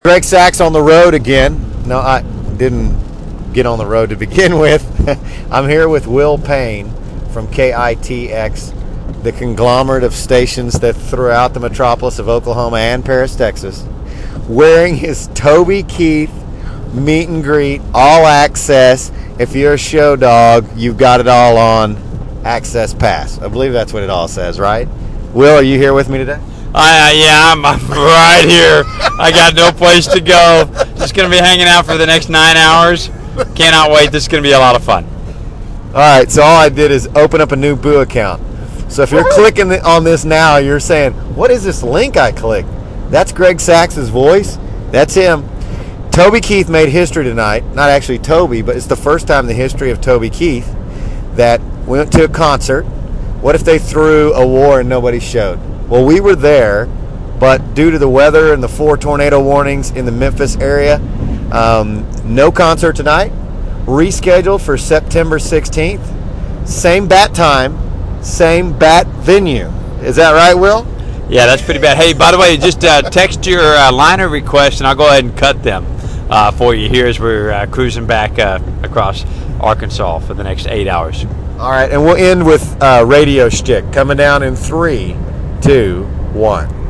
Greg Sachs on the road again. No, I didn't get on the road to begin with. I'm here with Will Payne from KITX, the conglomerate of stations that throughout the metropolis of Oklahoma and Paris, Texas, wearing his Toby Keith meet and greet, all access. If you're a show dog, you've got it all on Access Pass. I believe that's what it all says, right? Will, are you here with me today? Yeah, I'm right here. I got no place to go. Just going to be hanging out for the next 9 hours. Cannot wait. This is going to be a lot of fun. All right, so all I did is open up a new Boo account. So if you're clicking on this now, you're saying, what is this link I clicked? That's Greg Sachs' voice. That's him. Toby Keith made history tonight. Not actually Toby, but it's the first time in the history of Toby Keith that we went to a concert. What if they threw a war and nobody showed? Well, we were there, but due to the weather and the 4 tornado warnings in the Memphis area, no concert tonight. Rescheduled for September 16th. Same bat time, same bat venue. Is that right, Will? Yeah, that's pretty bad. Hey, by the way, just text your liner requests, and I'll go ahead and cut them for you here as we're cruising back across Arkansas for the next 8 hours. All right, and we'll end with Radio Shtick coming down in 3, 2, 1.